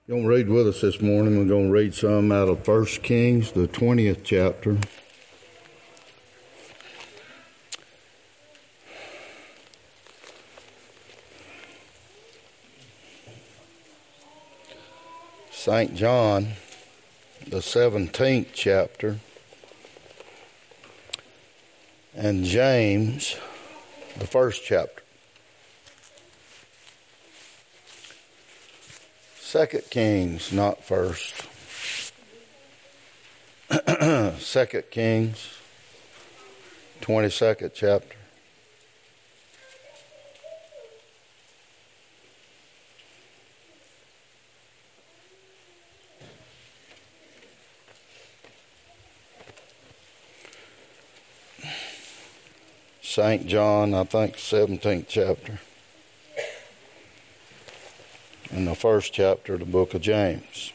Going to read with us this morning. We're going to read some out of 1 Kings, the 20th chapter. St. John, the 17th chapter. And James, the 1st chapter. 2 Kings, not first. 2 Kings, 22nd chapter. St. John, I think, 17th chapter. In the 1st chapter of the book of James.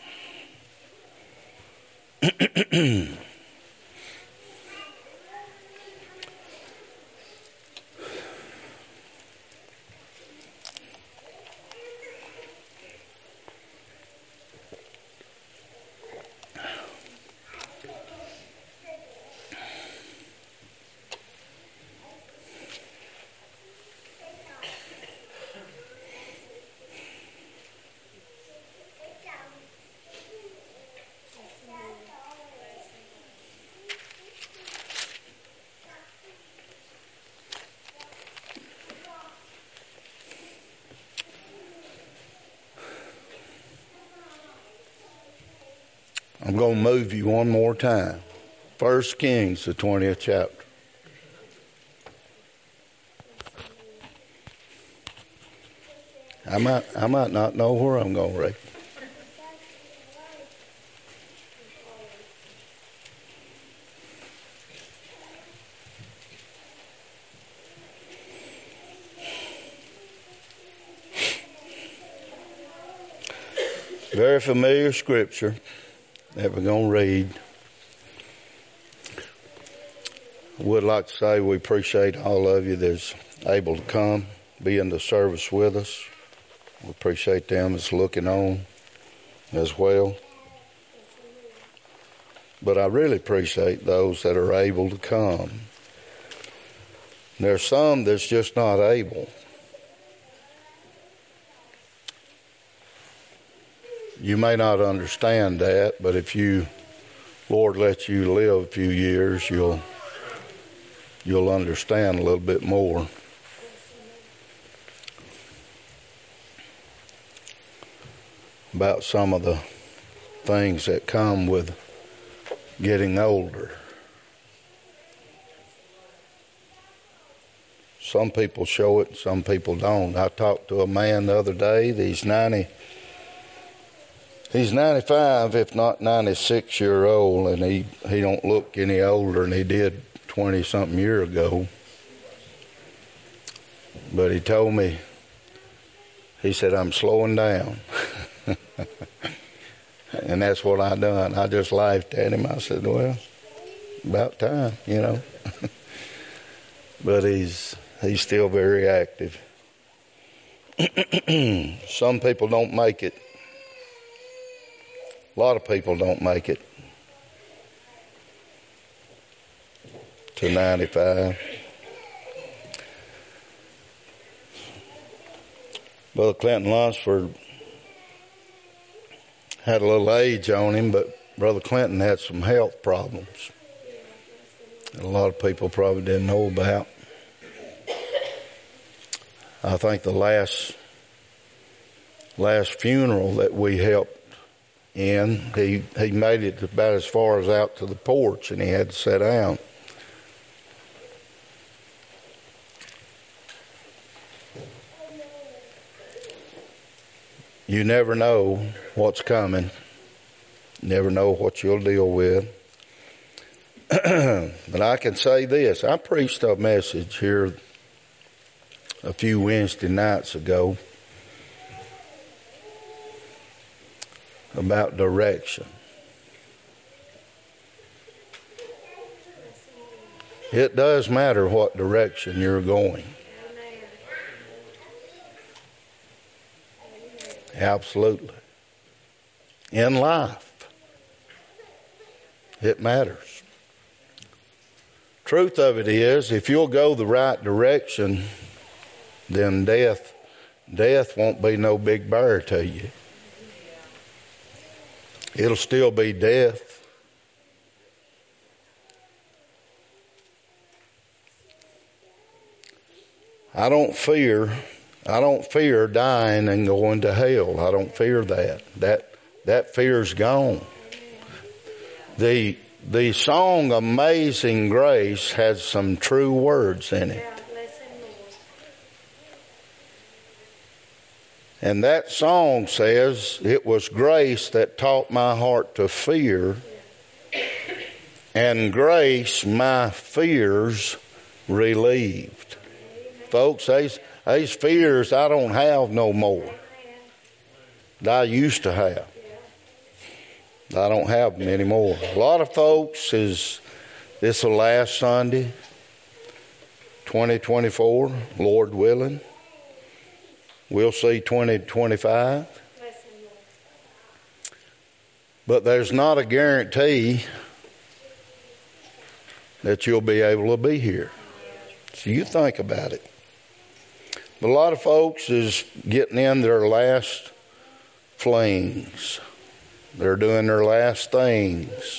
I'm going to move you one more time. 1 Kings, the 20th chapter. I might not know where I'm going to read. Very familiar scripture that we're going to read. I would like to say we appreciate all of you that's able to come, be in the service with us. We appreciate them that's looking on as well. But I really appreciate those that are able to come. There's some that's just not able. You may not understand that, but if Lord lets you live a few years, you'll understand a little bit more. About some of the things that come with getting older. Some people show it, some people don't. I talked to a man the other day, He's 95, if not 96 year old, and he don't look any older than he did 20-something years ago. But he told me, he said, I'm slowing down. And that's what I done. I just laughed at him. I said, well, about time, you know. But he's still very active. Some people don't make it. A lot of people don't make it to 95. Brother Clinton Lunsford had a little age on him, but Brother Clinton had some health problems that a lot of people probably didn't know about. I think the last funeral that we helped in, he made it about as far as out to the porch, and he had to sit down. You never know what's coming. Never know what you'll deal with. But I can say this. I preached a message here a few Wednesday nights ago about direction. It does matter what direction you're going. Absolutely. in life. It matters. Truth of it is, if you'll go the right direction, then death won't be no big bear to you. It'll still be death. I don't fear dying and going to hell. I don't fear that. That fear's gone. The song Amazing Grace has some true words in it. And that song says, it was grace that taught my heart to fear, and grace my fears relieved. Folks, these fears I don't have no more that I used to have. I don't have them anymore. A lot of folks, this the last Sunday, 2024, Lord willing. We'll see 2025. But there's not a guarantee that you'll be able to be here. So you think about it. But a lot of folks is getting in their last flings. They're doing their last things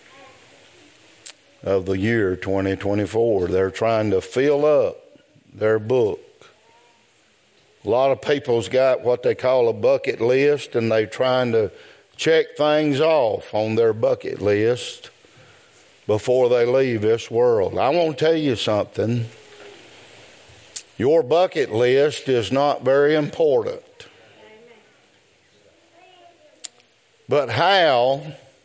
of the year 2024. They're trying to fill up their book. A lot of people's got what they call a bucket list, and they're trying to check things off on their bucket list before they leave this world. I want to tell you something. Your bucket list is not very important. But how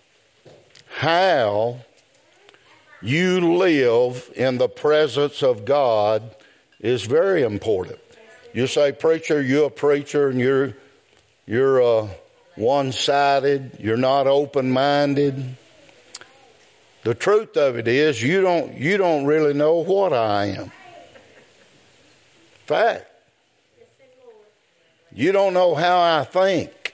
you live in the presence of God is very important. You say, preacher, you're a preacher and you're one-sided, you're not open-minded. The truth of it is you don't really know what I am. Fact. You don't know how I think.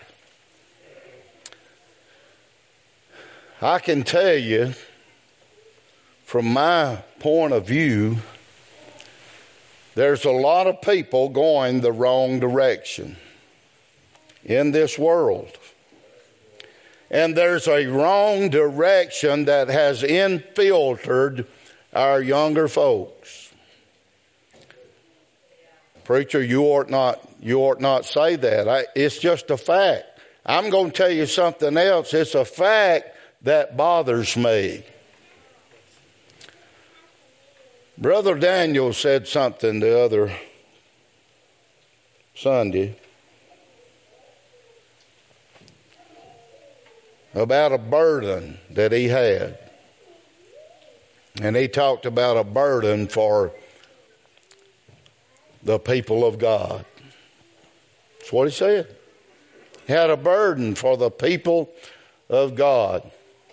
I can tell you, from my point of view, there's a lot of people going the wrong direction in this world. And there's a wrong direction that has infiltrated our younger folks. Preacher, you ought not say that. It's just a fact. I'm going to tell you something else. It's a fact that bothers me. Brother Daniel said something the other Sunday about a burden that he had. And he talked about a burden for the people of God. That's what he said. He had a burden for the people of God.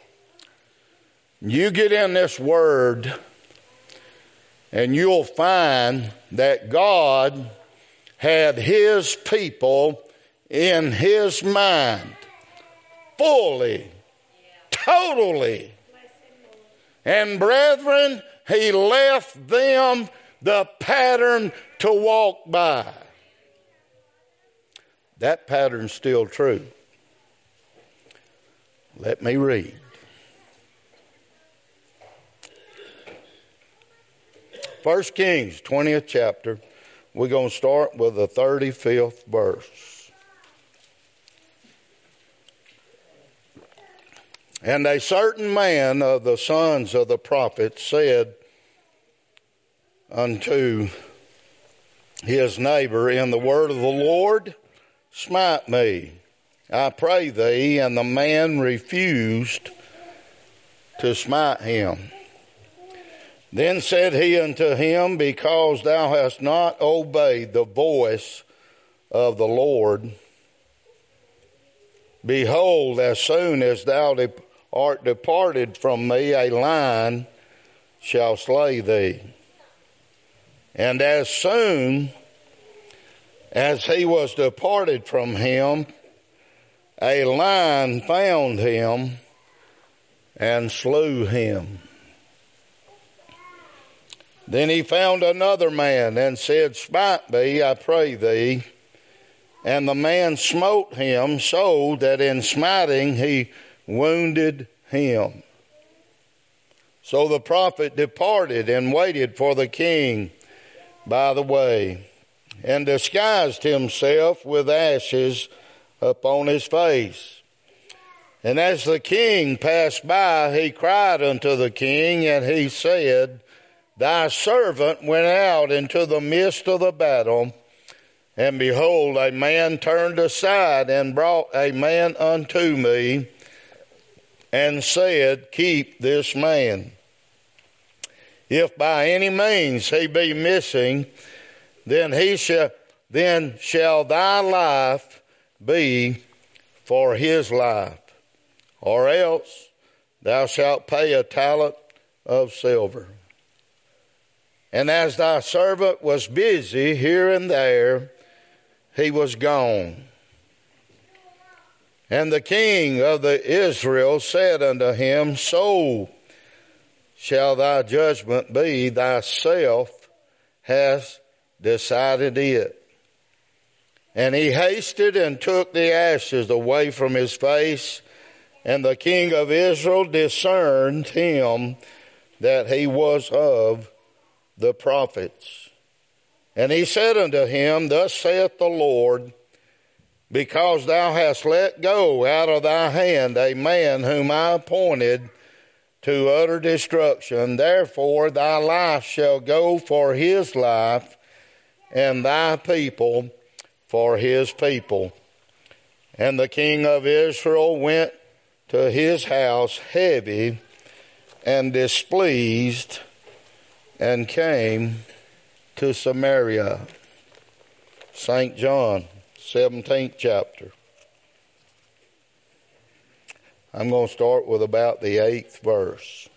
You get in this word and you'll find that God had his people in his mind fully, totally. And brethren, he left them the pattern to walk by. That pattern's still true. Let me read. 1 Kings, 20th chapter. We're going to start with the 35th verse. And a certain man of the sons of the prophets said unto his neighbor in the word of the Lord, smite me, I pray thee. And the man refused to smite him. Then said he unto him, because thou hast not obeyed the voice of the Lord, behold, as soon as thou art departed from me, a lion shall slay thee. And as soon as he was departed from him, a lion found him and slew him. Then he found another man and said, Smite me, I pray thee. And the man smote him so that in smiting he wounded him. So the prophet departed and waited for the king by the way, and disguised himself with ashes upon his face. And as the king passed by, he cried unto the king, and he said, Thy servant went out into the midst of the battle, and behold, a man turned aside and brought a man unto me, and said, Keep this man. If by any means he be missing, then shall thy life be for his life, or else thou shalt pay a talent of silver. And as thy servant was busy here and there, he was gone. And the king of the Israel said unto him, So shall thy judgment be, thyself hast decided it. And he hasted and took the ashes away from his face, and the king of Israel discerned him that he was of the prophets. And he said unto him, Thus saith the Lord, because thou hast let go out of thy hand a man whom I appointed to utter destruction, therefore thy life shall go for his life, and thy people for his people. And the king of Israel went to his house heavy and displeased, and came to Samaria. St. John, 17th chapter. I'm going to start with about the 8th verse.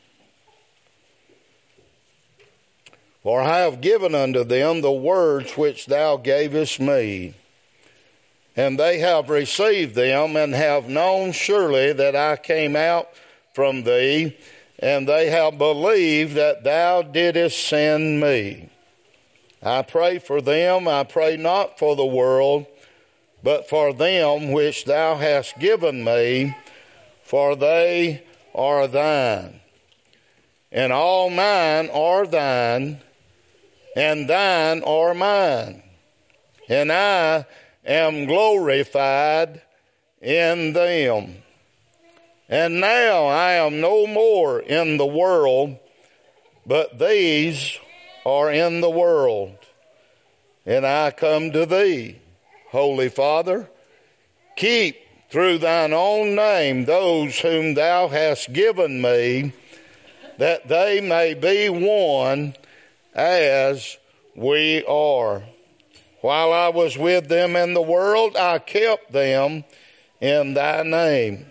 For I have given unto them the words which thou gavest me, and they have received them, and have known surely that I came out from thee, and they have believed that thou didst send me. I pray for them, I pray not for the world, but for them which thou hast given me, for they are thine. And all mine are thine, and thine are mine. And I am glorified in them. And now I am no more in the world, but these are in the world. And I come to thee, Holy Father. Keep through thine own name those whom thou hast given me, that they may be one as we are. While I was with them in the world, I kept them in thy name.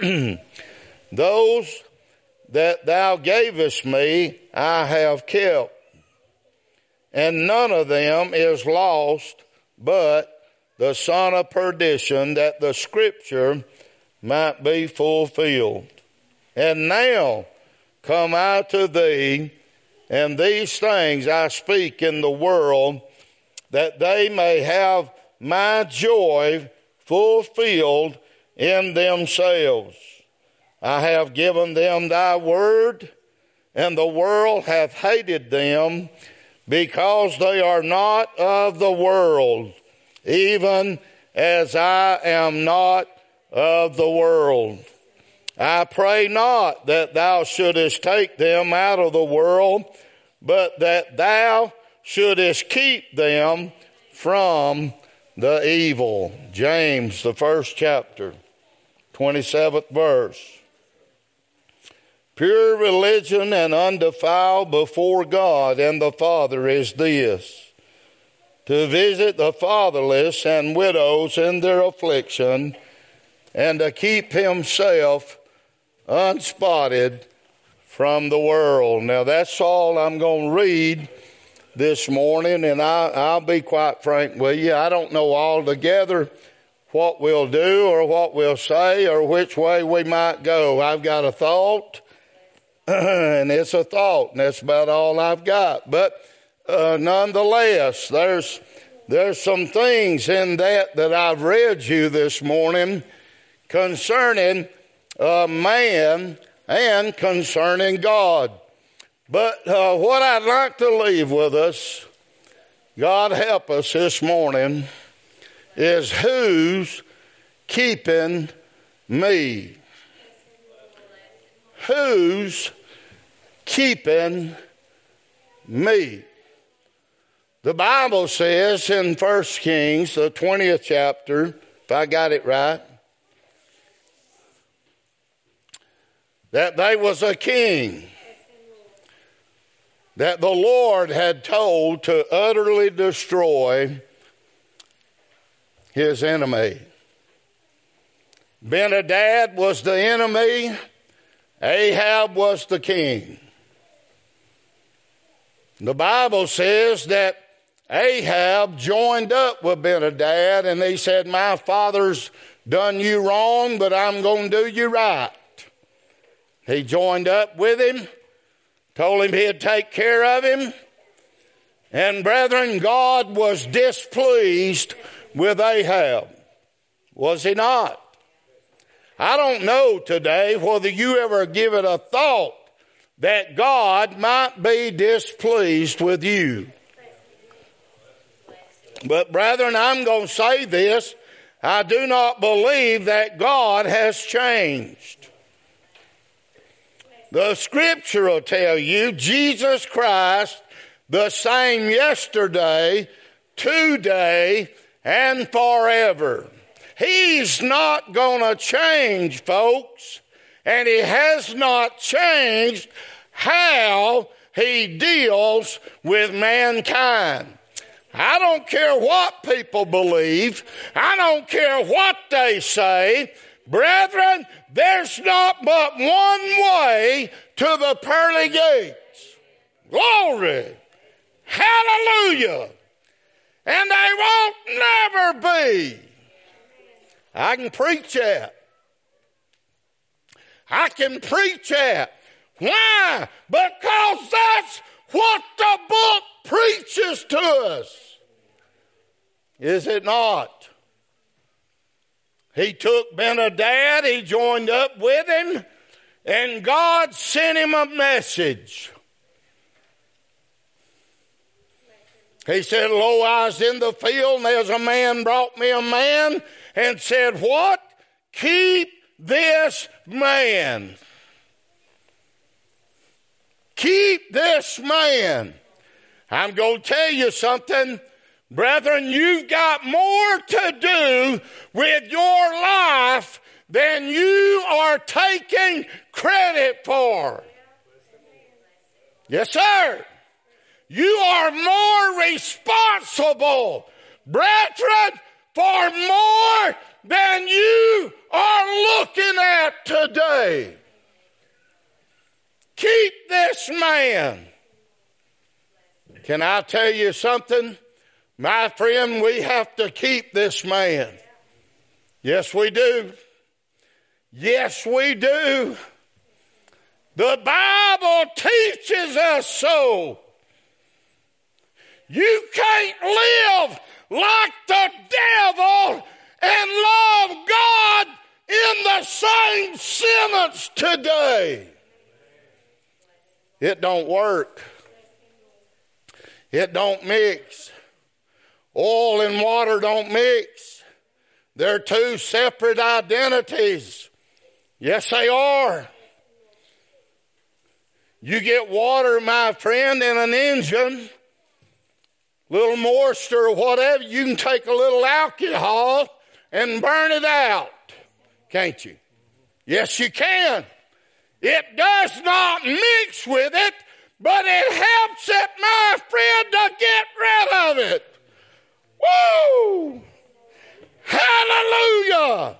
Those that thou gavest me, I have kept, and none of them is lost, but the son of perdition, that the scripture might be fulfilled. And now come I to thee, and these things I speak in the world, that they may have my joy fulfilled in themselves. I have given them thy word, and the world hath hated them, because they are not of the world, even as I am not of the world. I pray not that thou shouldest take them out of the world, but that thou shouldest keep them from the evil. James, the 1st chapter, 27th verse. Pure religion and undefiled before God and the Father is this, to visit the fatherless and widows in their affliction, and to keep himself unspotted from the world. Now that's all I'm going to read this morning, and I'll be quite frank with you. I don't know altogether what we'll do or what we'll say or which way we might go. I've got a thought, and it's a thought, and that's about all I've got. But nonetheless, there's some things in that I've read you this morning concerning man and concerning God. But what I'd like to leave with us, God help us this morning, is who's keeping me? Who's keeping me? The Bible says in 1 Kings, the 20th chapter, if I got it right, that there was a king that the Lord had told to utterly destroy his enemy. Ben-Hadad was the enemy. Ahab was the king. The Bible says that Ahab joined up with Ben-Hadad, and he said, my father's done you wrong, but I'm going to do you right. He joined up with him, told him he'd take care of him. And brethren, God was displeased with Ahab. Was he not? I don't know today whether you ever give it a thought that God might be displeased with you. But brethren, I'm going to say this. I do not believe that God has changed. The scripture will tell you Jesus Christ, the same yesterday, today, and forever. He's not going to change, folks. And he has not changed how he deals with mankind. I don't care what people believe. I don't care what they say. Brethren, there's not but one way to the pearly gates. Glory. Hallelujah. And they won't never be. I can preach that. I can preach that. Why? Because that's what the book preaches to us. Is it not? He took Ben-Hadad, he joined up with him, and God sent him a message. He said, lo, I was in the field, and there's a man brought me a man and said, what? Keep this man. Keep this man. I'm going to tell you something. Brethren, you've got more to do with your life than you are taking credit for. Yes, sir. You are more responsible, brethren, for more than you are looking at today. Keep this man. Can I tell you something? My friend, we have to keep this man. Yes, we do. Yes, we do. The Bible teaches us so. You can't live like the devil and love God in the same sentence today. It don't work. It don't mix. Oil and water don't mix. They're two separate identities. Yes, they are. You get water, my friend, in an engine, little moisture or whatever, you can take a little alcohol and burn it out, can't you? Yes, you can. It does not mix with it, but it helps it, my friend, to get rid of it. Woo! Hallelujah!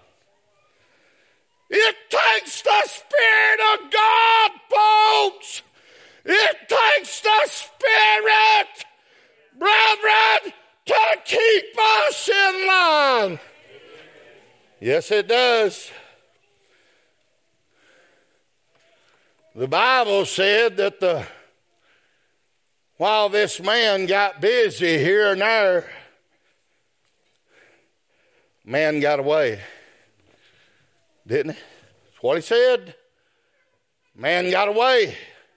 It takes the Spirit of God, folks. It takes the Spirit, brethren, to keep us in line. Yes, it does. The Bible said that while this man got busy here and there, man got away. Didn't he? That's what he said. Man got away.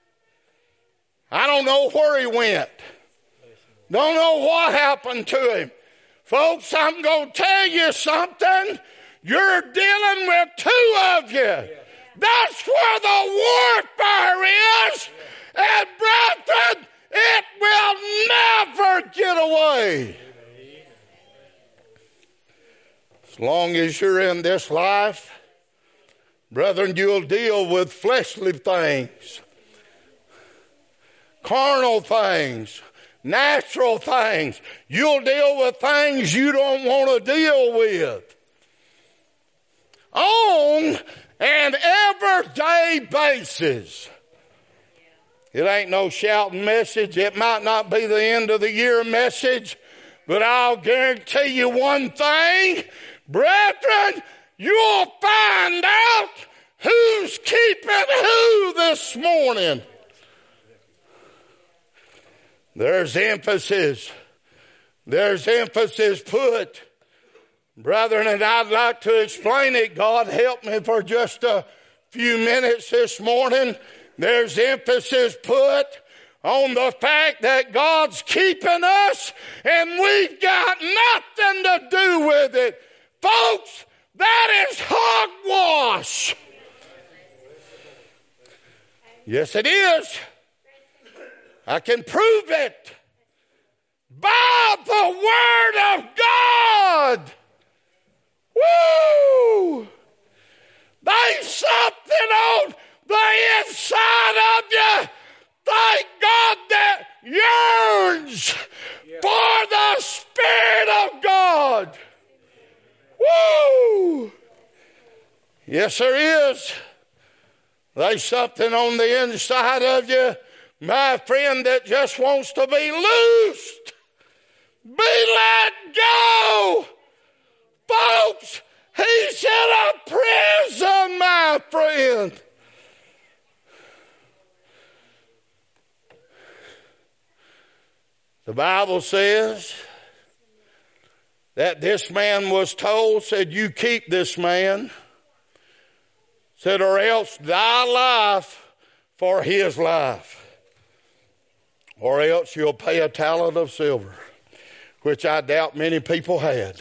I don't know where he went. Don't know what happened to him. Folks, I'm going to tell you something. You're dealing with two of you. That's where the warfare is. And brethren, it will never get away. As long as you're in this life, brethren, you'll deal with fleshly things, carnal things, natural things. You'll deal with things you don't want to deal with on an everyday basis. It ain't no shouting message. It might not be the end of the year message, but I'll guarantee you one thing, brethren, you'll find out who's keeping who this morning. There's emphasis. There's emphasis put. Brethren, and I'd like to explain it. God help me for just a few minutes this morning. There's emphasis put on the fact that God's keeping us and we've got nothing to do with it. Folks, that is hogwash. Yes, it is. I can prove it by the Word of God. Woo! There's something on the inside of you, thank God, that yearns for the Spirit of God. Woo! Yes, there is. There's something on the inside of you, my friend, that just wants to be loosed, be let go. Folks, he's in a prison, my friend. The Bible says that this man was told, said, you keep this man, said, or else thy life for his life, or else you'll pay a talent of silver, which I doubt many people had.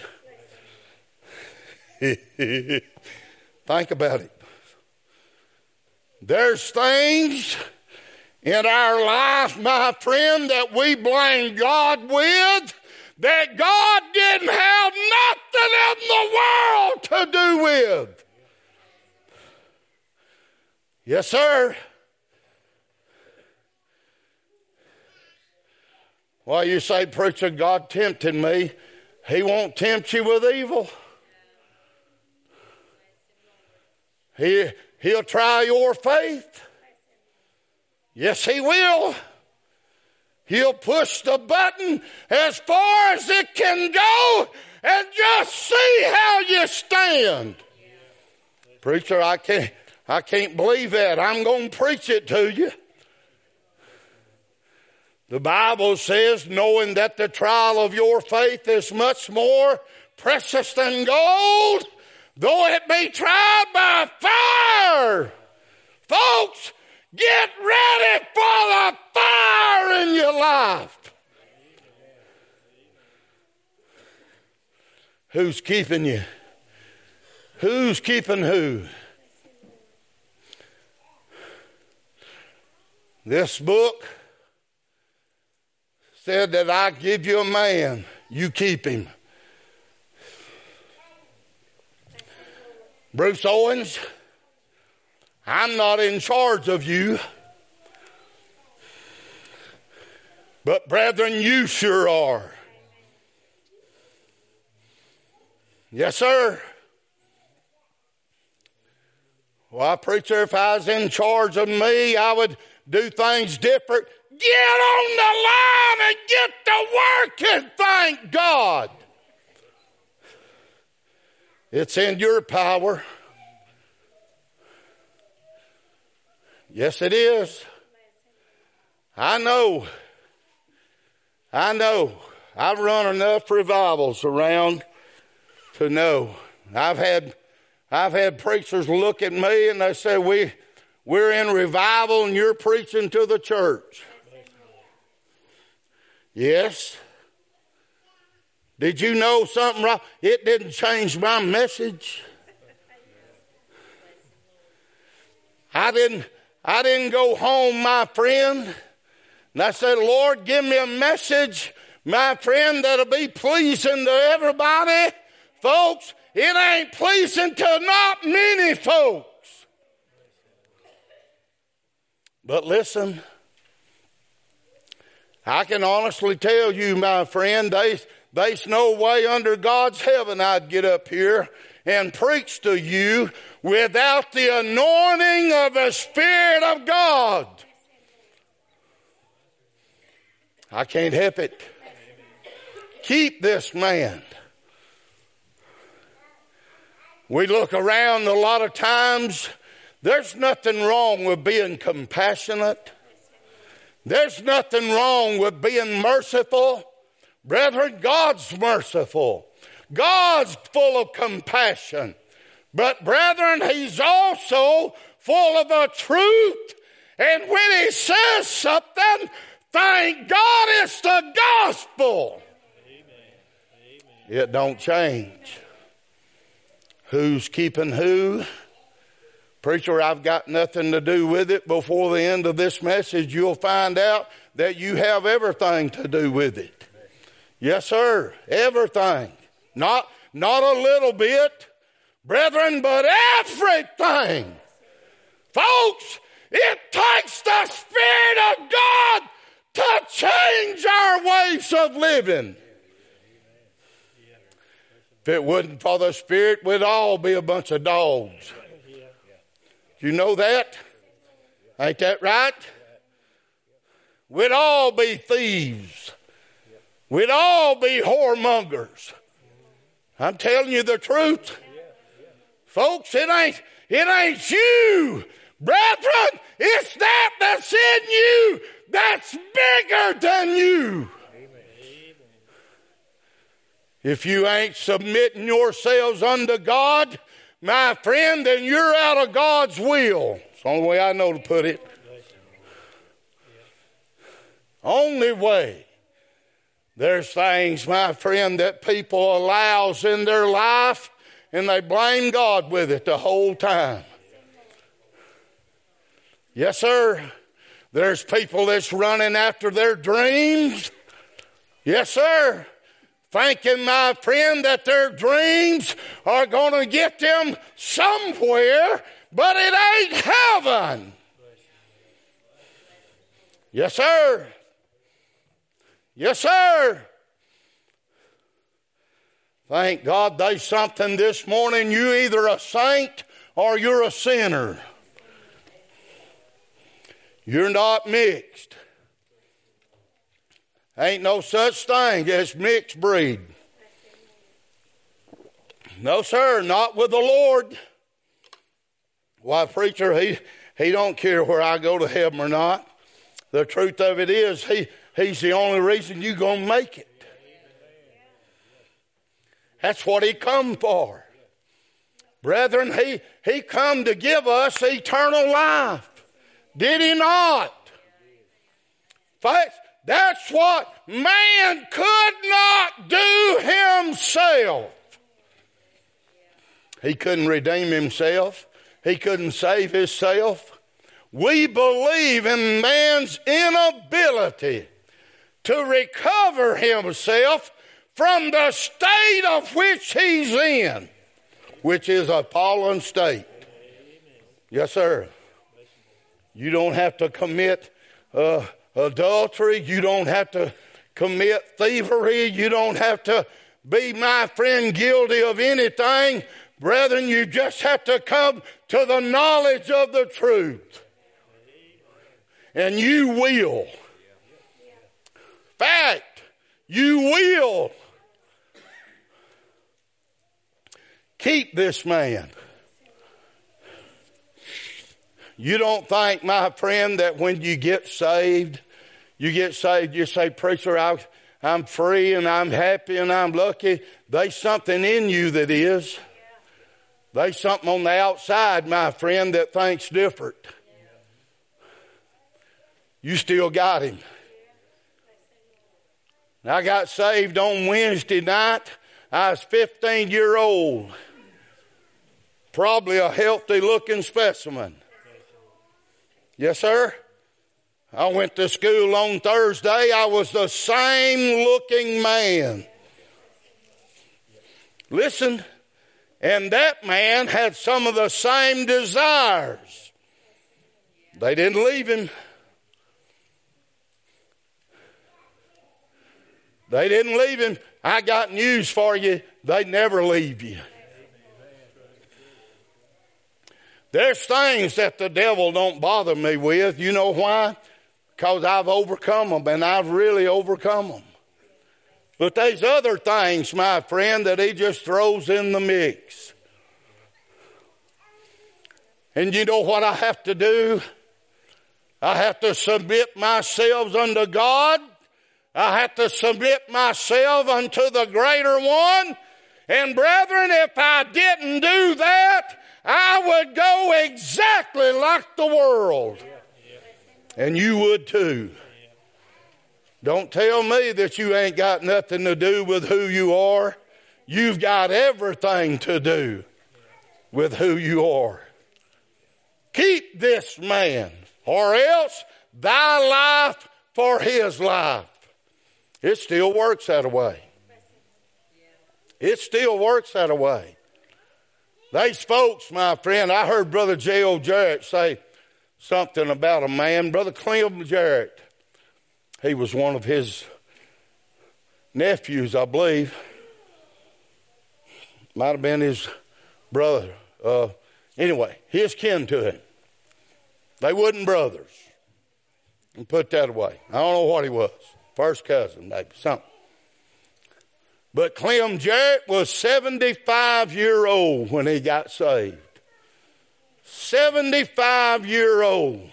Think about it. There's things in our life, my friend, that we blame God with, that God didn't have nothing in the world to do with. Yes, sir. Well, you say, preacher, God tempted me. He won't tempt you with evil. He'll try your faith. Yes, he will. He'll push the button as far as it can go and just see how you stand. Preacher, I can't believe that. I'm going to preach it to you. The Bible says, knowing that the trial of your faith is much more precious than gold, though it be tried by fire. Folks, get ready for the fire in your life. Who's keeping you? Who's keeping who? This book said that I give you a man, you keep him. Bruce Owens, I'm not in charge of you. But brethren, you sure are. Yes, sir. Well, preacher, if I was in charge of me, I would do things different. Get on the line and get to work and thank God. It's in your power. Yes, it is. I know. I've run enough revivals around to know. I've had preachers look at me and they say, we're in revival and you're preaching to the church. Yes. Did you know something wrong? It didn't change my message. I didn't go home, my friend, and I said, Lord, give me a message, my friend, that'll be pleasing to everybody. Folks, it ain't pleasing to not many folks. But listen, I can honestly tell you, my friend, there's no way under God's heaven I'd get up here and preach to you without the anointing of the Spirit of God. I can't help it. Keep this man. We look around a lot of times. There's nothing wrong with being compassionate. There's nothing wrong with being merciful. Brethren, God's merciful. God's full of compassion. But brethren, He's also full of the truth. And when He says something, thank God it's the gospel. Amen. It don't change. Who's keeping who? Preacher, I've got nothing to do with it. Before the end of this message, you'll find out that you have everything to do with it. Yes, sir. Everything. Not a little bit, brethren, but everything. Folks, it takes the Spirit of God to change our ways of living. If it wasn't for the Spirit, we'd all be a bunch of dogs. You know that? Ain't that right? We'd all be thieves. We'd all be whoremongers. I'm telling you the truth. Folks, it ain't you. Brethren, it's that that's in you that's bigger than you. If you ain't submitting yourselves unto God, my friend, then you're out of God's will. It's the only way I know to put it. Only way. There's things, my friend, that people allows in their life and they blame God with it the whole time. Yes, sir. There's people that's running after their dreams. Yes, sir. Thinking, my friend, that their dreams are going to get them somewhere, but it ain't heaven. Yes, sir. Yes, sir. Thank God there's something this morning. You're either a saint or you're a sinner. You're not mixed. Ain't no such thing as mixed breed. No, sir, not with the Lord. Why, preacher, he don't care where I go to heaven or not. The truth of it is, he's the only reason you're going to make it. That's what he come for. Brethren, he come to give us eternal life. Did he not? That's what man could not do himself. He couldn't redeem himself. He couldn't save himself. We believe in man's inability to recover himself from the state of which he's in, which is a fallen state. Yes, sir. You don't have to commit adultery. You don't have to commit thievery. You don't have to be, my friend, guilty of anything. Brethren, you just have to come to the knowledge of the truth. And you will. Fact, you will Keep this man. You don't think, my friend, that when you get saved, you say, preacher, I'm free and I'm happy and I'm lucky. There's something in you that is. There's something on the outside, my friend, that thinks different. You still got him. I got saved on Wednesday night. I was 15-year-old. Probably a healthy looking specimen. Yes, sir. I went to school on Thursday. I was the same looking man. Listen, and that man had some of the same desires. They didn't leave him. They didn't leave him. I got news for you. They never leave you. There's things that the devil don't bother me with. You know why? Because I've overcome them, and I've really overcome them. But there's other things, my friend, that he just throws in the mix. And you know what I have to do? I have to submit myself unto God. I have to submit myself unto the greater one. And brethren, if I didn't do that, I would go exactly like the world. And you would too. Don't tell me that you ain't got nothing to do with who you are. You've got everything to do with who you are. Keep this man, or else thy life for his life. It still works that way. It still works that way. These folks, my friend, I heard Brother J.O. Jarrett say something about a man, Brother Clem Jarrett. He was one of his nephews, I believe. Might have been his brother. Anyway, his kin to him. They wasn't brothers. And put that away. I don't know what he was. First cousin, maybe, something. But Clem Jarrett was 75-year-old when he got saved. 75-year-old.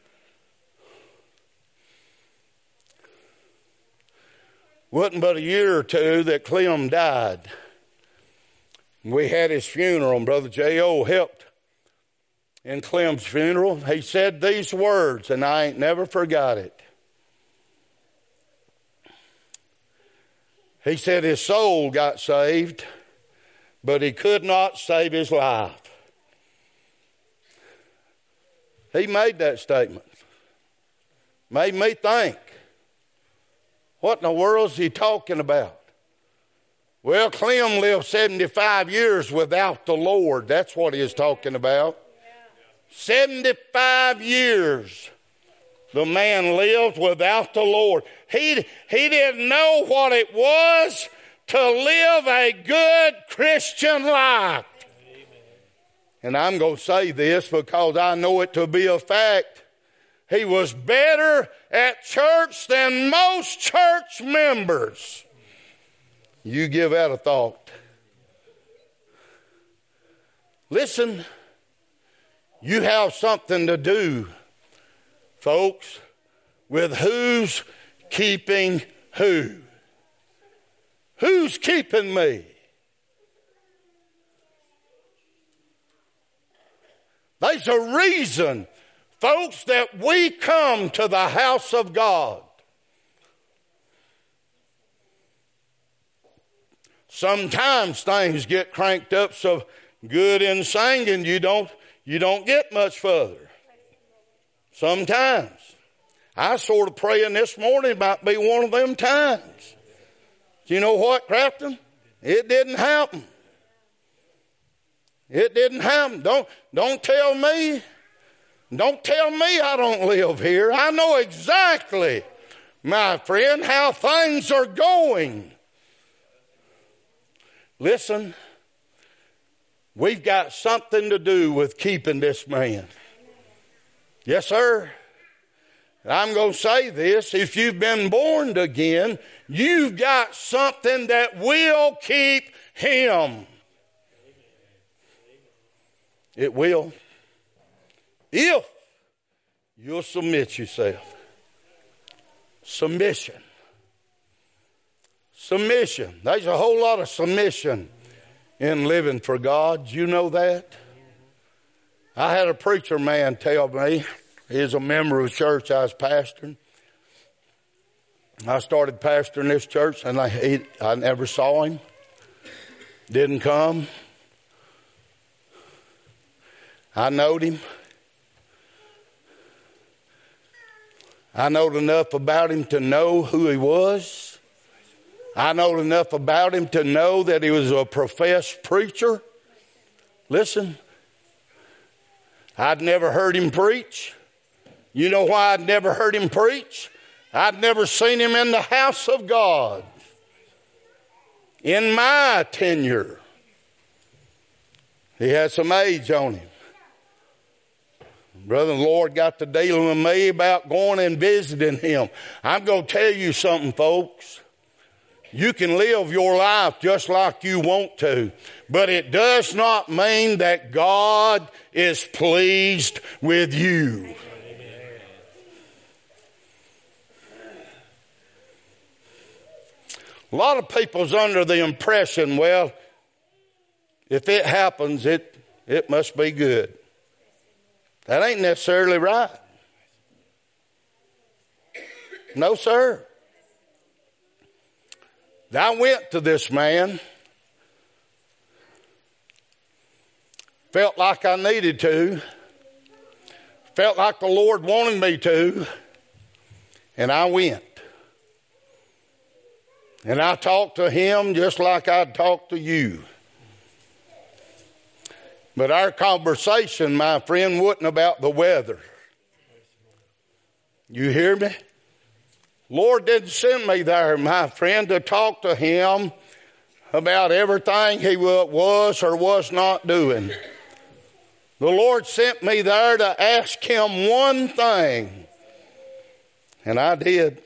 Wasn't but a year or two that Clem died. We had his funeral, and Brother J.O. helped in Clem's funeral. He said these words, and I ain't never forgot it. He said his soul got saved, but he could not save his life. He made that statement. Made me think, what in the world is he talking about? Well, Clem lived 75 years without the Lord. That's what he is talking about. 75 years the man lived without the Lord. He didn't know what it was to live a good Christian life. Amen. And I'm going to say this because I know it to be a fact. He was better at church than most church members. You give that a thought. Listen, you have something to do, folks, with who's keeping who. Who's keeping me? There's a reason, folks, that we come to the house of God. Sometimes things get cranked up so good in singing you don't get much further. Sometimes. I sort of praying this morning might be one of them times. You know what, Crafton? It didn't happen. It didn't happen. Don't tell me. Don't tell me I don't live here. I know exactly, my friend, how things are going. Listen, we've got something to do with keeping this man. Yes, sir. I'm going to say this. If you've been born again, you've got something that will keep him. It will. If you'll submit yourself. Submission. Submission. There's a whole lot of submission in living for God. You know that? I had a preacher man tell me, he's a member of the church I was pastoring. I started pastoring this church, and I never saw him. Didn't come. I knowed him. I knowed enough about him to know who he was. I knowed enough about him to know that he was a professed preacher. Listen, I'd never heard him preach. You know why I'd never heard him preach? I'd never seen him in the house of God in my tenure. He had some age on him. Brother, the Lord got to dealing with me about going and visiting him. I'm going to tell you something, folks. You can live your life just like you want to, but it does not mean that God is pleased with you. A lot of people's under the impression, well, if it happens, it must be good. That ain't necessarily right. No, sir. I went to this man, felt like I needed to, felt like the Lord wanted me to, and I went. And I talked to him just like I'd talk to you. But our conversation, my friend, wasn't about the weather. You hear me? Lord didn't send me there, my friend, to talk to him about everything he was or was not doing. The Lord sent me there to ask him one thing, and I did.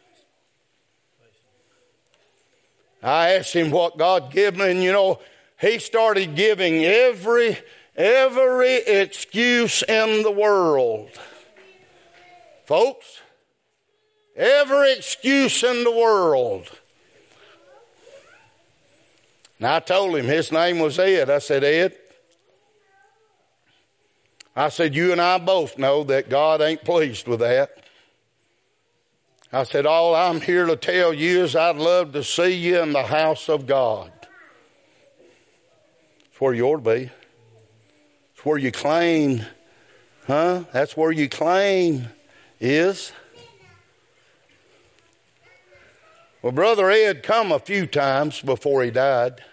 I asked him what God gave me, and you know, he started giving every excuse in the world. Folks, every excuse in the world. And I told him, his name was Ed. I said, Ed, you and I both know that God ain't pleased with that. I said, all I'm here to tell you is I'd love to see you in the house of God. It's where you ought to be. It's where you claim, That's where you claim is. Well, Brother Ed come a few times before he died.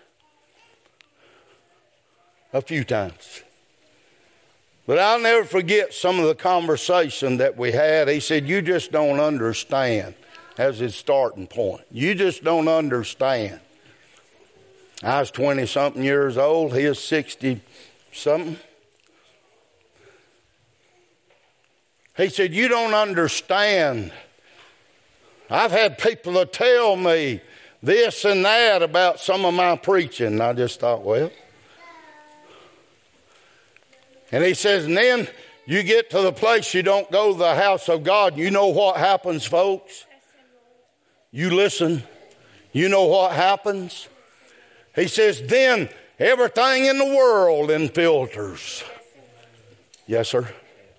A few times. But I'll never forget some of the conversation that we had. He said, you just don't understand, as his starting point. You just don't understand. I was 20-something years old. He was 60-something. He said, you don't understand. I've had people that tell me this and that about some of my preaching. And I just thought, well. And he says, and then you get to the place you don't go to the house of God. You know what happens, folks? You listen. You know what happens? He says, then everything in the world in filters. Yes, sir.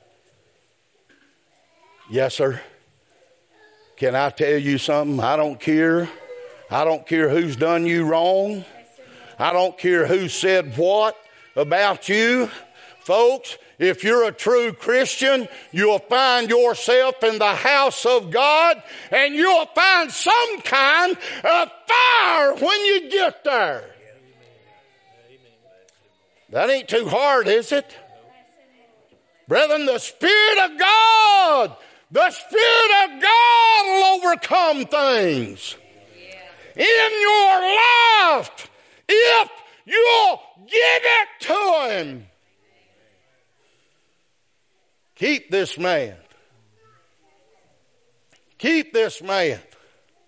Yes, sir. Can I tell you something? I don't care. I don't care who's done you wrong. I don't care who said what about you. Folks, if you're a true Christian, you'll find yourself in the house of God, and you'll find some kind of fire when you get there. That ain't too hard, is it? Brethren, the Spirit of God will overcome things in your life if you'll give it to Him. Keep this man. Keep this man.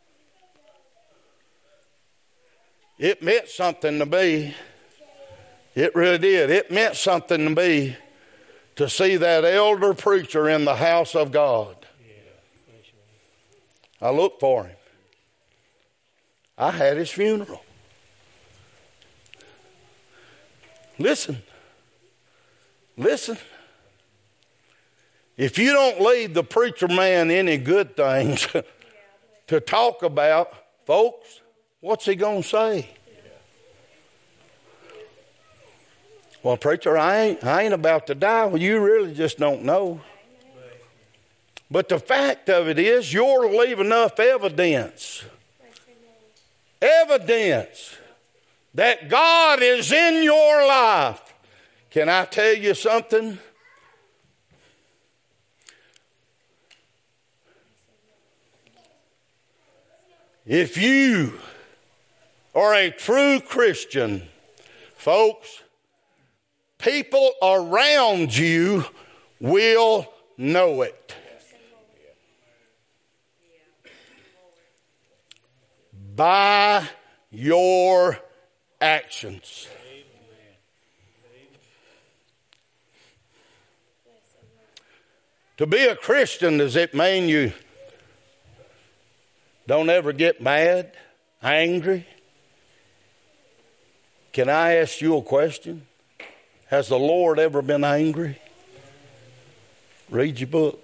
It meant something to me. It really did. It meant something to me to see that elder preacher in the house of God. I looked for him. I had his funeral. Listen. If you don't leave the preacher man any good things to talk about, folks, what's he going to say? Well, preacher, I ain't about to die. Well, you really just don't know. But the fact of it is, you're leaving enough evidence that God is in your life. Can I tell you something? If you are a true Christian, folks, people around you will know it. By your actions. To be a Christian, does it mean you don't ever get mad, angry? Can I ask you a question? Has the Lord ever been angry? Read your book.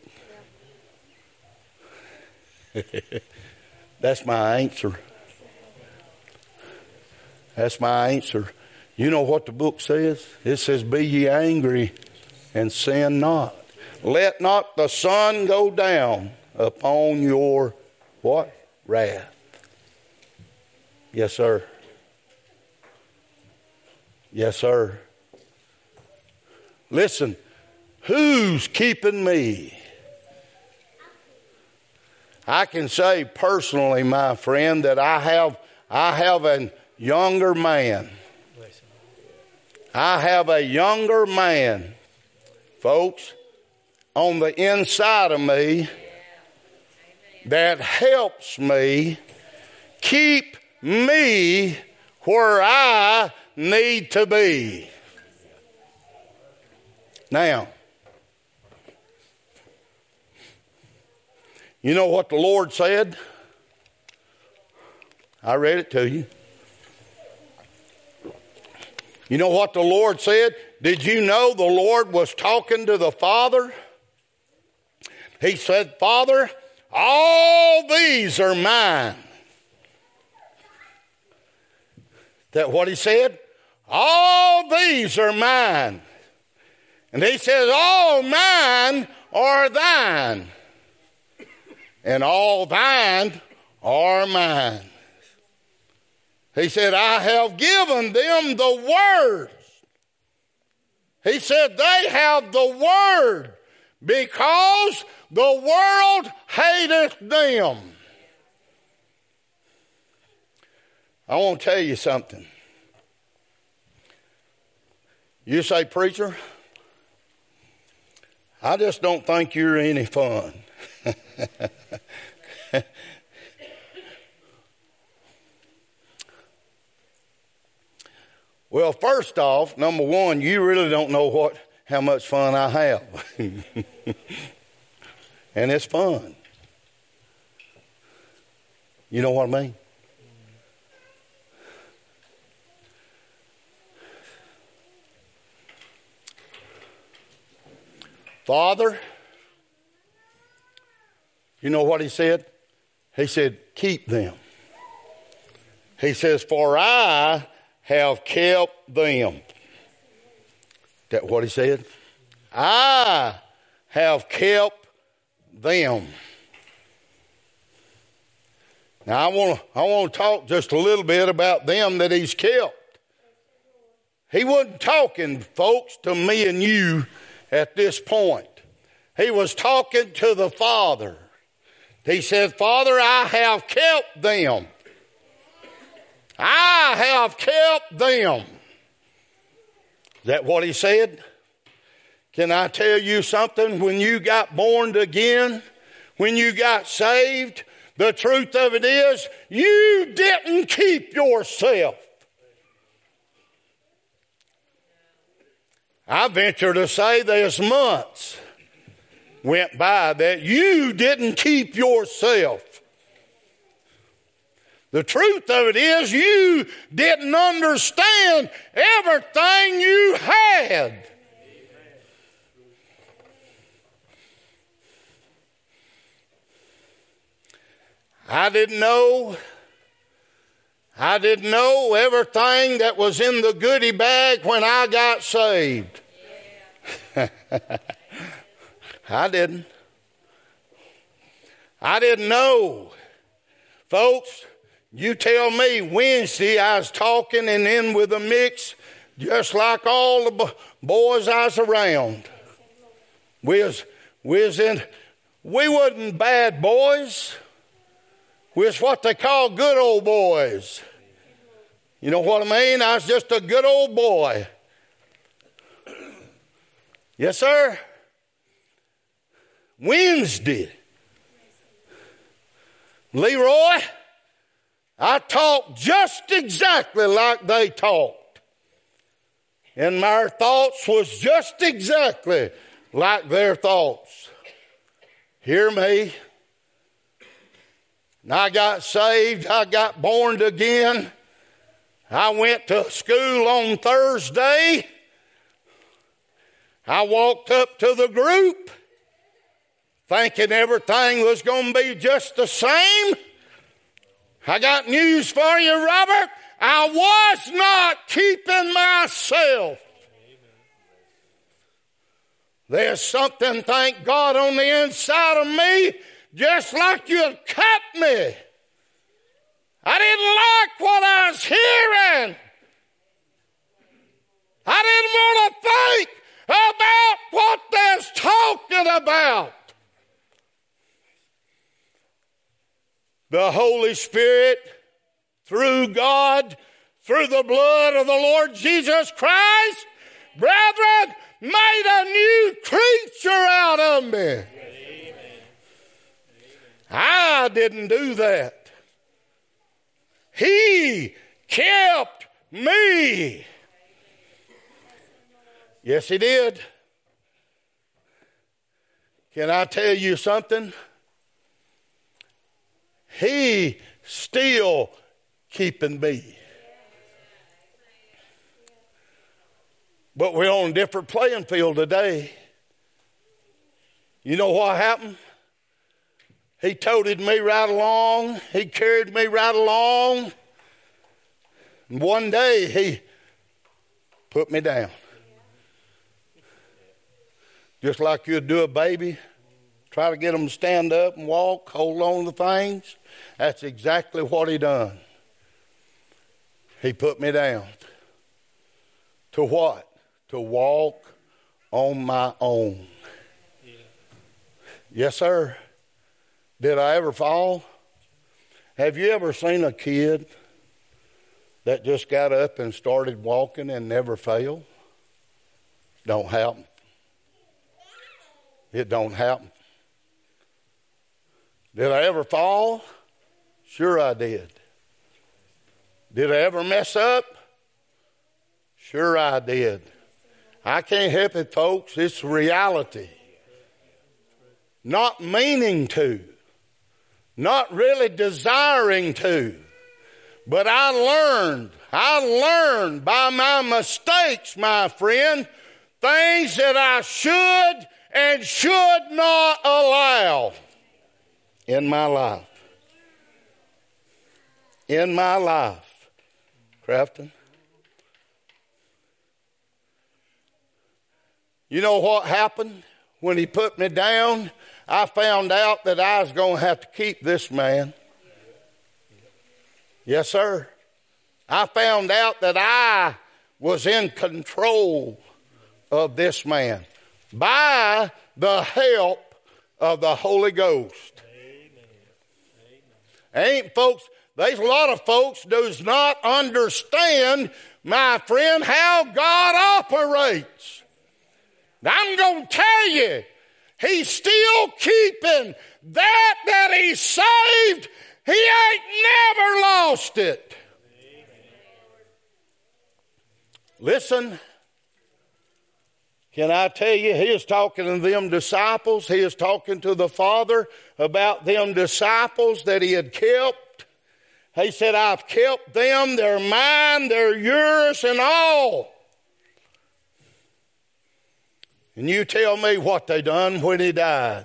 That's my answer. That's my answer. You know what the book says? It says, be ye angry and sin not. Let not the sun go down upon your what? Wrath. Yes, sir. Yes, sir. Listen, who's keeping me? I can say personally, my friend, that I have a younger man. I have a younger man, folks, on the inside of me that helps me keep me where I need to be. Now, you know what the Lord said? I read it to you. You know what the Lord said? Did you know the Lord was talking to the Father? He said, Father, all these are mine. That what he said? All these are mine. And he says, all mine are thine. And all thine are mine. He said, I have given them the word. He said, they have the word because the world hateth them. I want to tell you something. You say, preacher, I just don't think you're any fun. Well, first off, number one, you really don't know how much fun I have. And it's fun. You know what I mean? Father, you know what he said? He said, keep them. He says, for I have kept them. That what he said? I have kept them. Now I want to talk just a little bit about them that he's kept. He wasn't talking, folks, to me and you at this point. He was talking to the Father. He said, Father, I have kept them. I have kept them. Is that what he said? Can I tell you something? When you got born again, when you got saved, the truth of it is you didn't keep yourself. I venture to say there's months went by that you didn't keep yourself. The truth of it is you didn't understand everything you had. I didn't know everything that was in the goodie bag when I got saved. I didn't know. Folks, you tell me Wednesday I was talking and in with a mix just like all the boys I was around. We wasn't bad boys. We was what they call good old boys. You know what I mean? I was just a good old boy. Yes, sir. Wednesday. Leroy, I talked just exactly like they talked. And my thoughts was just exactly like their thoughts. Hear me. And I got saved. I got born again. I went to school on Thursday. I walked up to the group thinking everything was going to be just the same. I got news for you, Robert. I was not keeping myself. There's something, thank God, on the inside of me, just like you had cut me. I didn't like what I was hearing. I didn't want to think about what they was talking about. The Holy Spirit, through God, through the blood of the Lord Jesus Christ, brethren, made a new creature out of me. Amen. I didn't do that. He kept me. Yes, He did. Can I tell you something? He still keeping me. But we're on a different playing field today. You know what happened? He toted me right along. He carried me right along. And one day he put me down. Just like you'd do a baby. Try to get them to stand up and walk, hold on to things. That's exactly what He done. He put me down. To what? To walk on my own. Yeah. Yes, sir. Did I ever fall? Have you ever seen a kid that just got up and started walking and never fell? Don't happen. It don't happen. Did I ever fall? Sure I did. Did I ever mess up? Sure I did. I can't help it, folks. It's reality. Not meaning to. Not really desiring to. But I learned by my mistakes, my friend, things that I should and should not allow in my life. In my life. Crafton. You know what happened when He put me down? I found out that I was going to have to keep this man. Yes, sir. I found out that I was in control of this man by the help of the Holy Ghost. Ain't folks, there's a lot of folks does not understand, my friend, how God operates. I'm going to tell you, He's still keeping that He saved. He ain't never lost it. Listen, Can I tell you, he is talking to them disciples. He is talking to the Father about them disciples that he had kept. He said, I've kept them. They're mine. They're yours and all. And you tell me what they done when he died.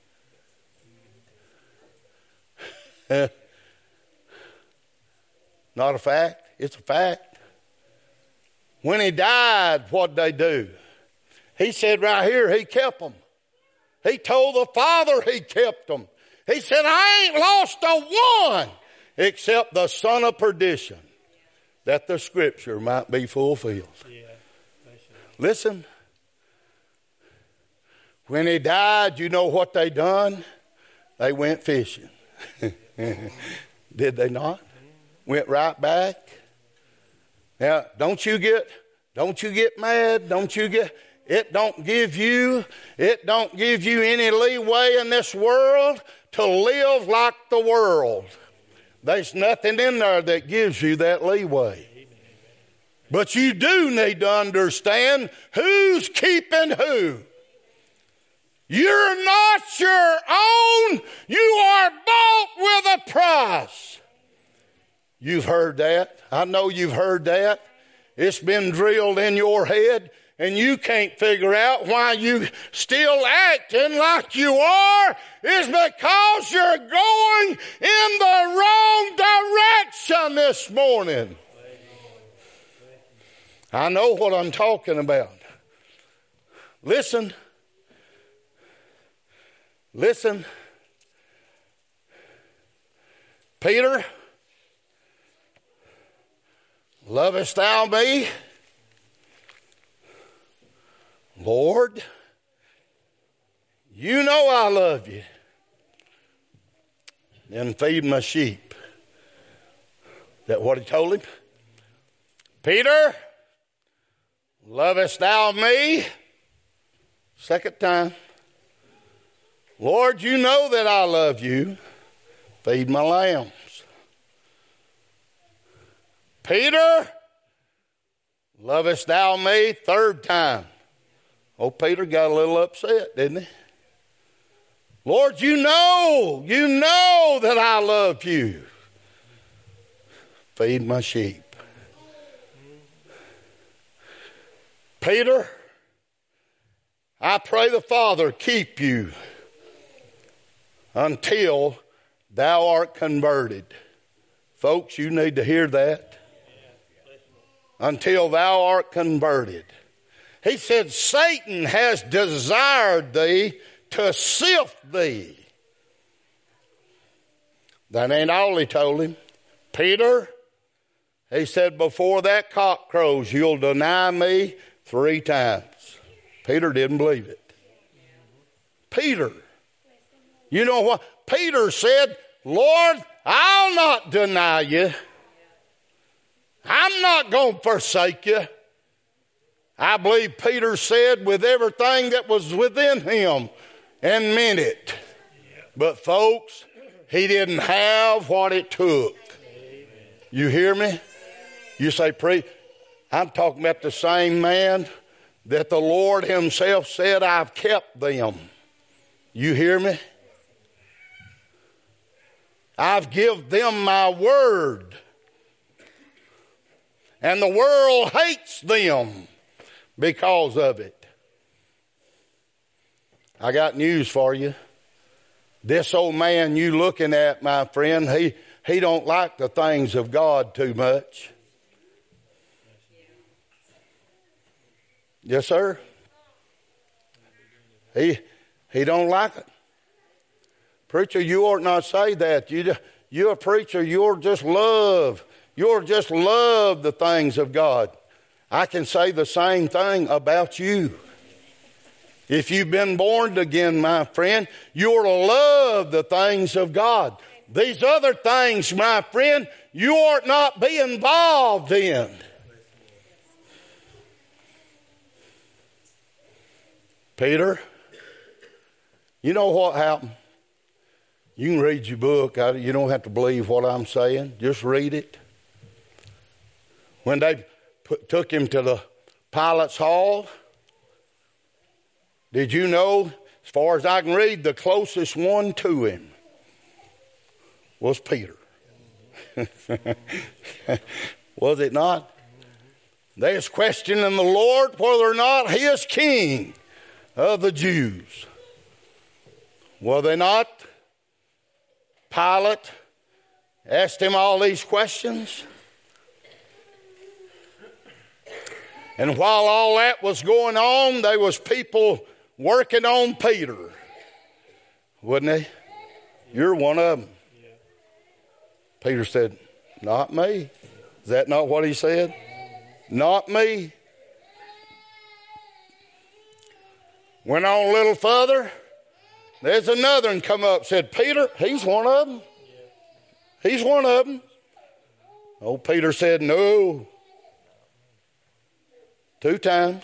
Not a fact. It's a fact. When he died, what'd they do? He said right here, he kept them. He told the Father he kept them. He said, I ain't lost a one except the son of perdition, that the scripture might be fulfilled. Listen, when he died, you know what they done? They went fishing. Did they not? Went right back. Now, don't you get mad. It don't give you any leeway in this world to live like the world. There's nothing in there that gives you that leeway. But you do need to understand who's keeping who. You're not your own. You are bought with a price. You've heard that. I know you've heard that. It's been drilled in your head, and you can't figure out why you still acting like you are. It's because you're going in the wrong direction this morning. I know what I'm talking about. Listen. Peter, lovest thou me? Lord, you know I love you. Then feed my sheep. Is that what he told him? Peter, lovest thou me? Second time. Lord, you know that I love you. Feed my lambs. Peter, lovest thou me? Third time. Oh, Peter got a little upset, didn't he? Lord, you know that I love you. Feed my sheep. Peter, I pray the Father keep you until thou art converted. Folks, you need to hear that. Until thou art converted. He said, Satan has desired thee to sift thee. That ain't all he told him. Peter, he said, before that cock crows, you'll deny me 3 times. Peter didn't believe it. Peter. You know what? Peter said, Lord, I'll not deny you. I'm not going to forsake you. I believe Peter said with everything that was within him and meant it. But folks, he didn't have what it took. You hear me? You say, I'm talking about the same man that the Lord himself said, I've kept them. You hear me? I've given them my word. And the world hates them because of it. I got news for you. This old man you looking at, my friend, he don't like the things of God too much. Yes, sir. He don't like it. Preacher, you ought not say that. You're a preacher. You're just love the things of God. I can say the same thing about you. If you've been born again, my friend, you're to love the things of God. These other things, my friend, you ought not be involved in. Peter, you know what happened? You can read your book. You don't have to believe what I'm saying. Just read it. When they took him to the Pilate's hall, Did you know, as far as I can read, the closest one to him was Peter? Was it not? They was questioning the Lord whether or not he is king of the Jews. Were they not? Pilate asked him all these questions. And while all that was going on, there was people working on Peter. Wouldn't they? You're one of them. Peter said, not me. Is that not what he said? Not me. Went on a little further. There's another one come up, said, Peter, he's one of them. He's one of them. Old Peter said, no. 2 times.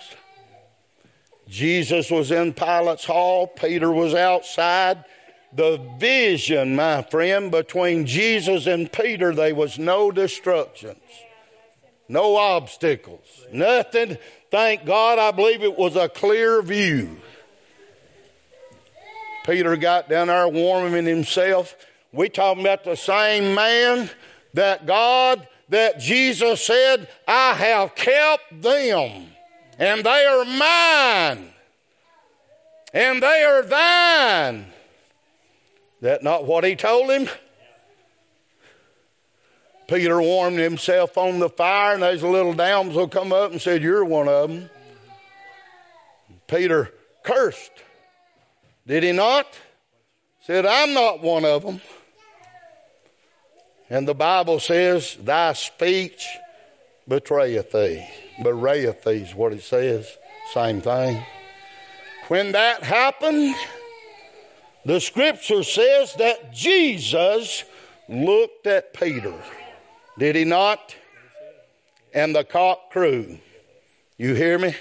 Jesus was in Pilate's hall. Peter was outside. The vision, my friend, between Jesus and Peter, there was no destructions, no obstacles, nothing. Thank God, I believe it was a clear view. Peter got down there warming himself. We talking about the same man that Jesus said, I have kept them, and they are mine, and they are thine. That not what he told him? Peter warmed himself on the fire, and there's a little damsel come up and said, you're one of them. Peter cursed. Did he not? Said, I'm not one of them. And the Bible says, thy speech betrayeth thee. Bewrayeth thee is what it says. Same thing. When that happened, the scripture says that Jesus looked at Peter. Did he not? And the cock crew. You hear me?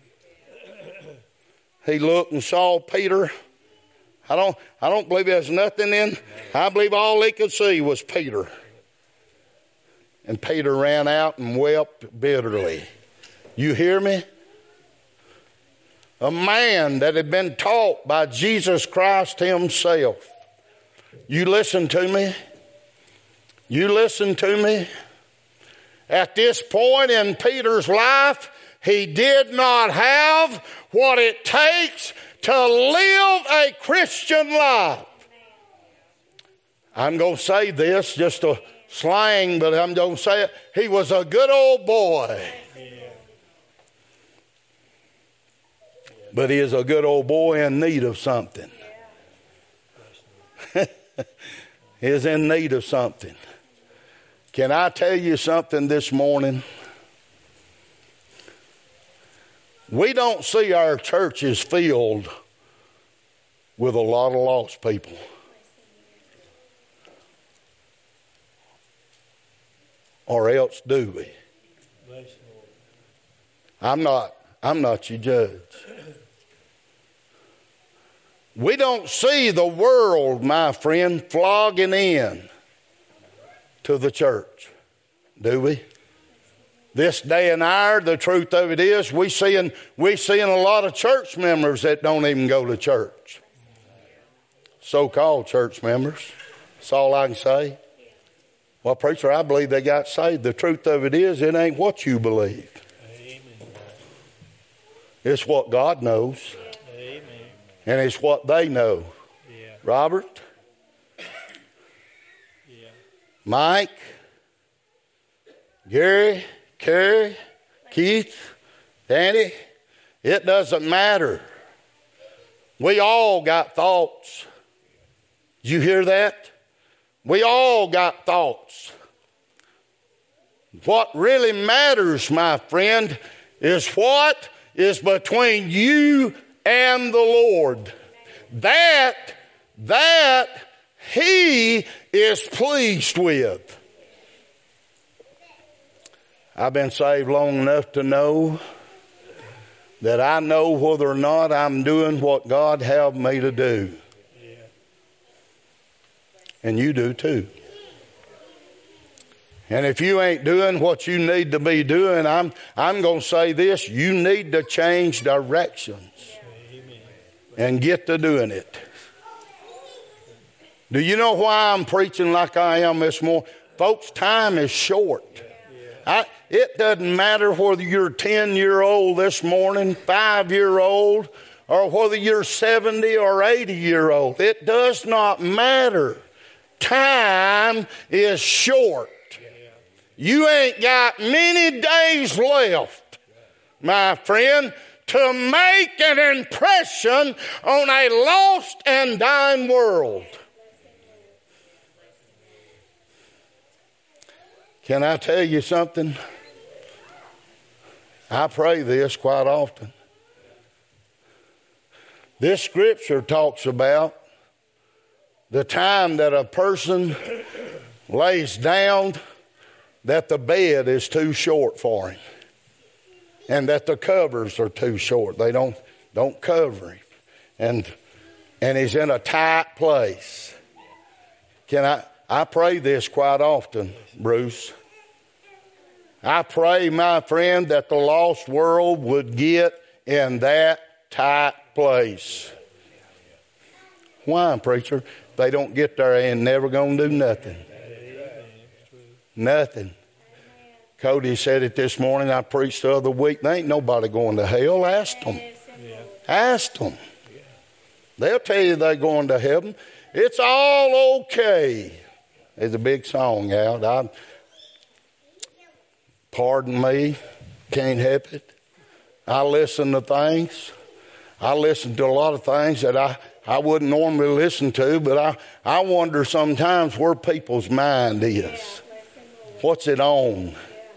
He looked and saw Peter. I don't believe there's nothing in. I believe all he could see was Peter. And Peter ran out and wept bitterly. You hear me? A man that had been taught by Jesus Christ himself. You listen to me. You listen to me. At this point in Peter's life, he did not have what it takes to live a Christian life. I'm going to say this, just a slang, but I'm going to say it. He was a good old boy. But he is a good old boy in need of something. He is in need of something. Can I tell you something this morning? We don't see our churches filled with a lot of lost people. Or else do we? I'm not your judge. We don't see the world, my friend, flogging in to the church, do we? This day and hour, the truth of it is, we seeing a lot of church members that don't even go to church. So-called church members. That's all I can say. Well, preacher, I believe they got saved. The truth of it is, it ain't what you believe. Amen. It's what God knows. Amen. And it's what they know. Yeah. Robert? Yeah. Mike? Gary? Carrie, Keith, Danny, it doesn't matter. We all got thoughts. Did you hear that? We all got thoughts. What really matters, my friend, is what is between you and the Lord. That He is pleased with. I've been saved long enough to know that I know whether or not I'm doing what God have me to do. Yeah. And you do too. And if you ain't doing what you need to be doing, I'm going to say this, you need to change directions. Amen. and get to doing it. Do you know why I'm preaching like I am this morning? Folks, time is short. It doesn't matter whether you're 10-year-old this morning, 5-year-old, or whether you're 70 or 80-year-old. It does not matter. Time is short. You ain't got many days left, my friend, to make an impression on a lost and dying world. Can I tell you something? I pray this quite often. This scripture talks about the time that a person lays down, that the bed is too short for him, and that the covers are too short. They don't cover him, and he's in a tight place. I pray this quite often, Bruce. I pray, my friend, that the lost world would get in that tight place. Why, preacher? If they don't get there, they ain't never going to do nothing. Nothing. Cody said it this morning. I preached the other week. There ain't nobody going to hell. Ask them. Ask them. They'll tell you they're going to heaven. It's all okay. There's a big song out. Pardon me, can't help it. I listen to things. I listen to a lot of things that I wouldn't normally listen to, but I wonder sometimes where people's mind is. What's it on?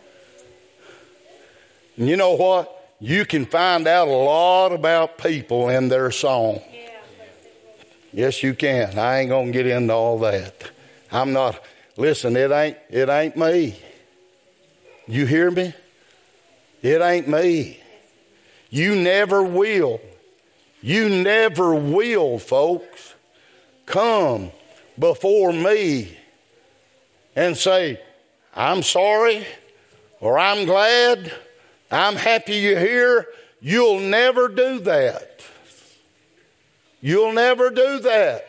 And you know what? You can find out a lot about people in their song. Yes, you can. I ain't going to get into all that. I'm not. Listen, it ain't me. You hear me? It ain't me. You never will. You never will, folks, come before me and say, I'm sorry, or I'm glad, I'm happy you're here. You'll never do that. You'll never do that.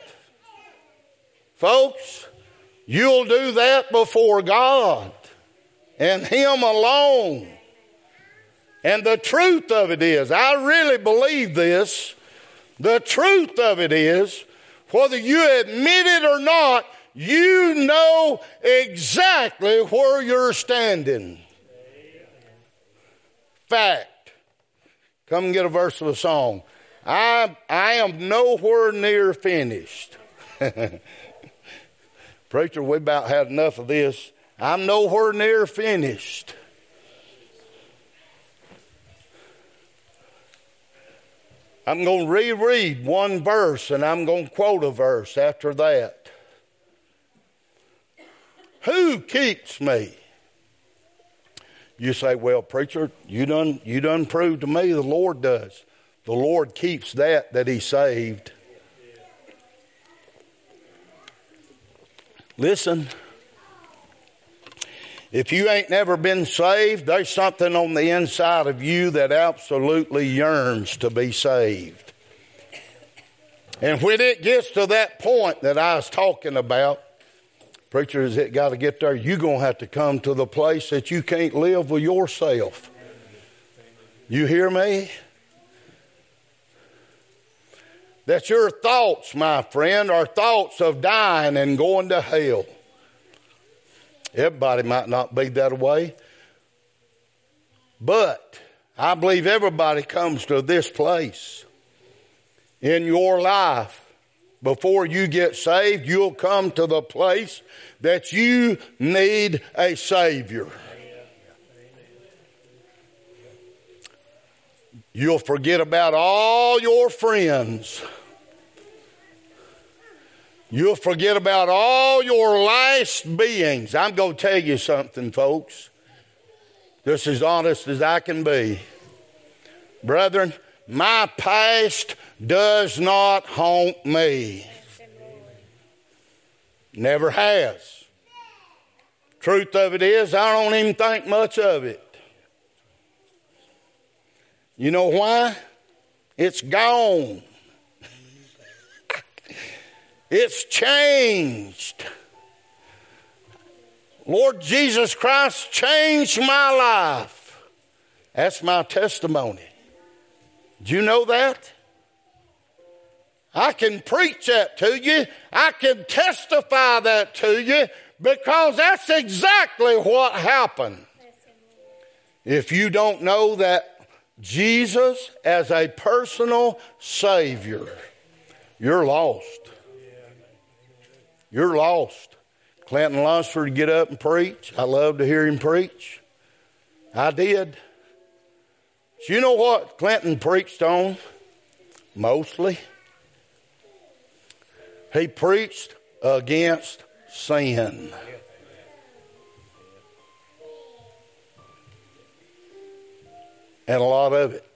Folks, you'll do that before God and Him alone. And the truth of it is, I really believe this, the truth of it is, whether you admit it or not, you know exactly where you're standing. Fact. Come and get a verse of a song. I am nowhere near finished. Preacher, we about had enough of this. I'm nowhere near finished. I'm going to reread one verse and I'm going to quote a verse after that. Who keeps me? You say, well, preacher, you done proved to me the Lord does. The Lord keeps that He saved. Listen, if you ain't never been saved, there's something on the inside of you that absolutely yearns to be saved. And when it gets to that point that I was talking about, preacher, has it got to get there? You're going to have to come to the place that you can't live with yourself. You hear me? That your thoughts, my friend, are thoughts of dying and going to hell. Everybody might not be that way. But I believe everybody comes to this place in your life. Before you get saved, you'll come to the place that you need a Savior. You'll forget about all your friends. You'll forget about all your last beings. I'm going to tell you something, folks. Just as honest as I can be. Brethren, my past does not haunt me. Never has. Truth of it is, I don't even think much of it. You know why? It's gone. It's changed. Lord Jesus Christ changed my life. That's my testimony. Do you know that? I can preach that to you. I can testify that to you because that's exactly what happened. If you don't know that Jesus as a personal Savior, you're lost. You're lost. Clinton Lunsford would get up and preach. I love to hear him preach. I did. Do you know what Clinton preached on? Mostly. He preached against sin. And a lot of it.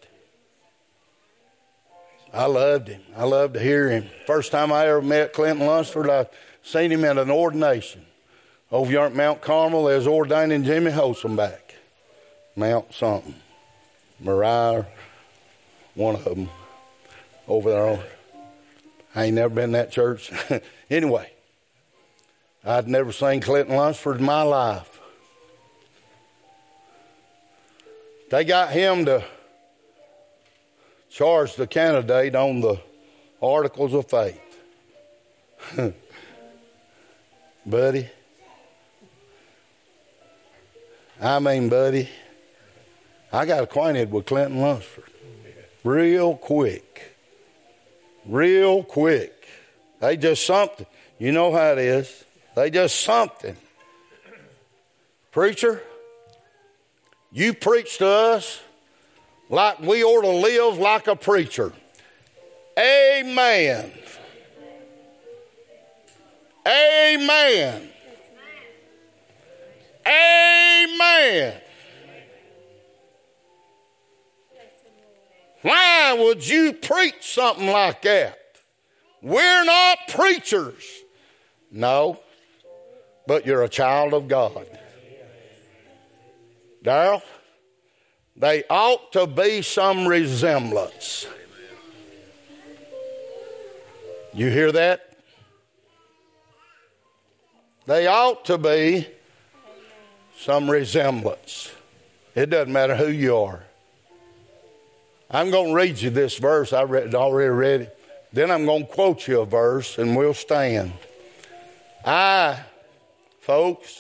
I loved him. I loved to hear him. First time I ever met Clinton Lunsford, I seen him at an ordination. Over yonder at Mount Carmel, they was ordaining Jimmy Holsom back. Mount something. Mariah, one of them. Over there. I ain't never been in that church. Anyway, I'd never seen Clinton Lunsford in my life. They got him to charge the candidate on the Articles of Faith. Buddy. Buddy, I got acquainted with Clinton Lunsford real quick. Real quick. They just something. You know how it is. They just something. Preacher, you preach to us like we ought to live like a preacher. Amen. Amen. Amen. Why would you preach something like that? We're not preachers. No, but you're a child of God. Darrell, they ought to be some resemblance. You hear that? They ought to be some resemblance. It doesn't matter who you are. I'm going to read you this verse. I already read it. Then I'm going to quote you a verse and we'll stand. Folks,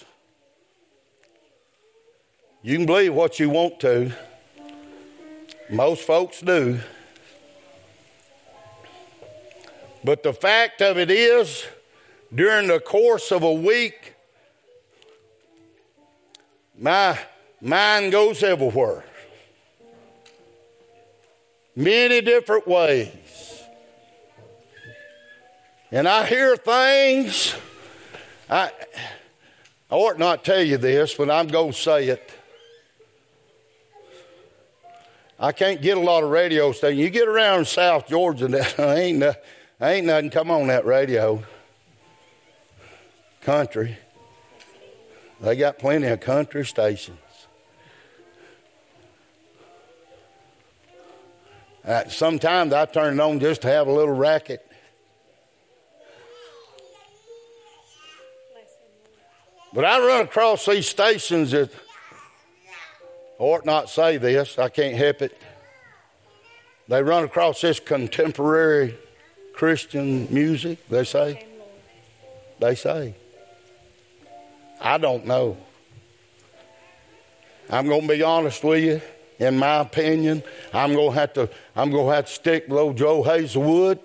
you can believe what you want to. Most folks do. But the fact of it is, during the course of a week, my mind goes everywhere. Many different ways. And I hear things, I ought not tell you this, but I'm going to say it. I can't get a lot of radio stations. You get around South Georgia, ain't nothing come on that radio. Country. They got plenty of country stations. Sometimes I turn it on just to have a little racket. But I run across these stations that, I ought not say this, I can't help it. They run across this contemporary Christian music, they say. They say. I don't know. I'm going to be honest with you. In my opinion, I'm going to have to stick with old Joe Hazelwood.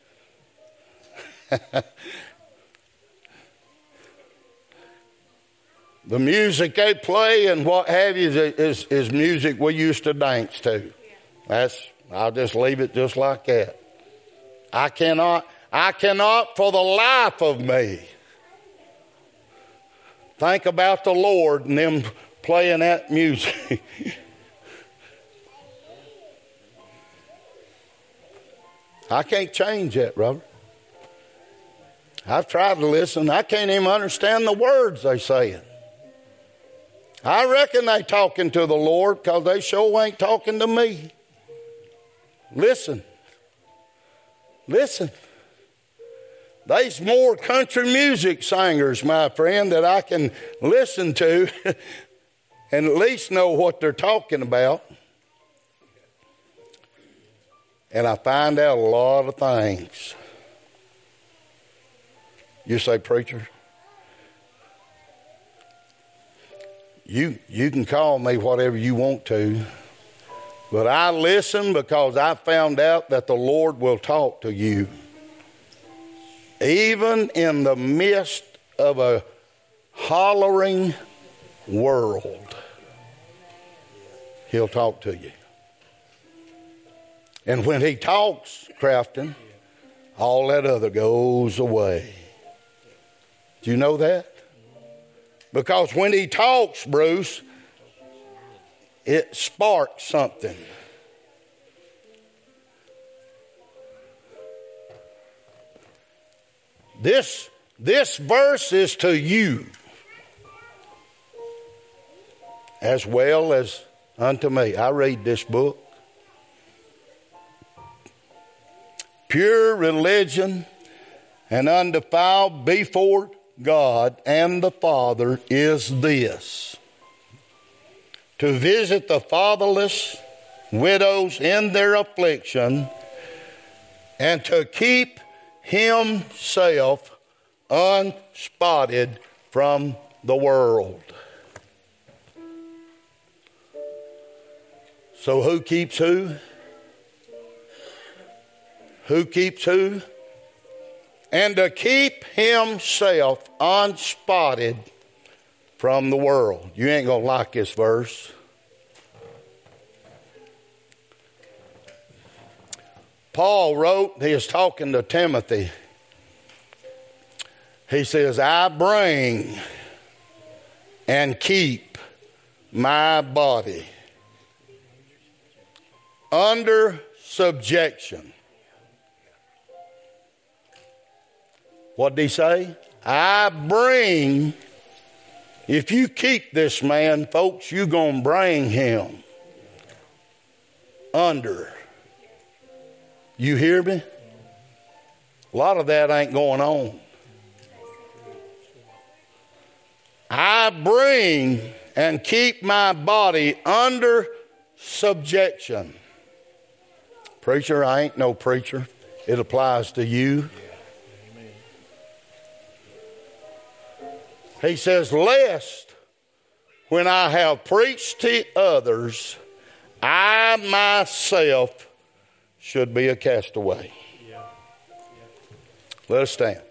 The music they play and what have you is music we used to dance to. I'll just leave it just like that. I cannot for the life of me think about the Lord and them playing that music. I can't change that, brother. I've tried to listen. I can't even understand the words they saying. I reckon they talking to the Lord because they sure ain't talking to me. Listen. Listen. There's more country music singers, my friend, that I can listen to and at least know what they're talking about. And I find out a lot of things. You say, preacher, you can call me whatever you want to, but I listen because I found out that the Lord will talk to you. Even in the midst of a hollering world, He'll talk to you. And when He talks, Crafton, all that other goes away. Do you know that? Because when He talks, Bruce, it sparks something. This verse is to you as well as unto me. I read this book. Pure religion and undefiled before God and the Father is this: to visit the fatherless, widows in their affliction, and to keep Himself unspotted from the world. So who keeps who? Who keeps who? And to keep Himself unspotted from the world. You ain't going to like this verse. Paul wrote, he was talking to Timothy. He says, I bring and keep my body under subjection. What did he say? I bring. If you keep this man, folks, you're going to bring him under. You hear me? A lot of that ain't going on. I bring and keep my body under subjection. Preacher, I ain't no preacher. It applies to you. He says, lest when I have preached to others, I myself should be a castaway. Let us stand.